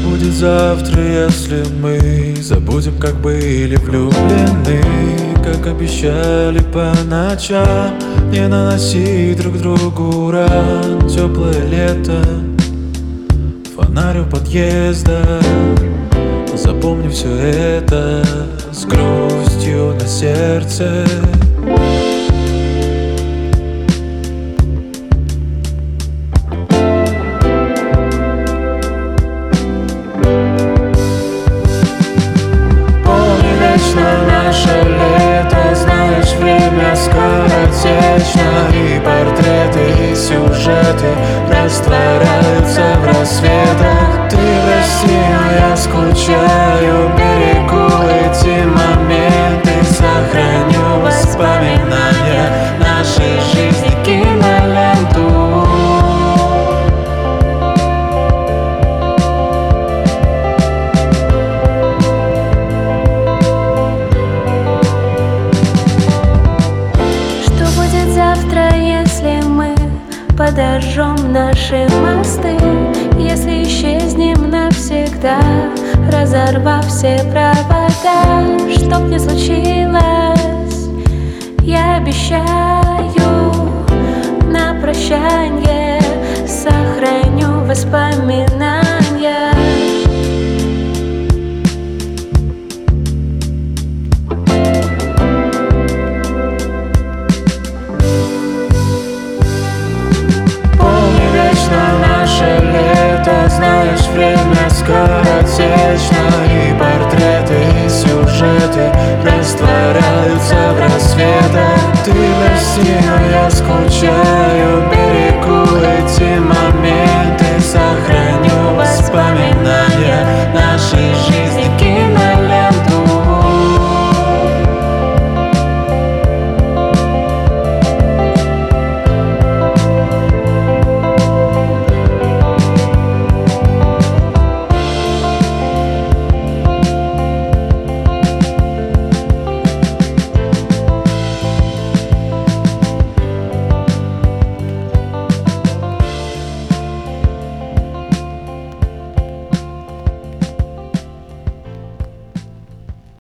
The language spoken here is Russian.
будет завтра, если мы забудем, как были влюблены, как обещали по ночам не наносить друг другу ран? Теплое лето, фонарь у подъезда. Запомни все это с грустью на сердце. Наше лето, знаешь, время скоротечно, и портреты, и сюжеты растворяются в рассветах. Ты прости, но я скучаю, берегу эти моменты, сохраню воспоминания нашей жизни, киноленту. Подожжем наши мосты, если исчезнем навсегда, разорвав все провода. Чтоб не случилось, я обещаю, на прощанье сохраню воспоминания. Знаешь, время скоротечно, и портреты, и сюжеты растворяются в рассветах. Ты прости, но я скучаю, берегу эти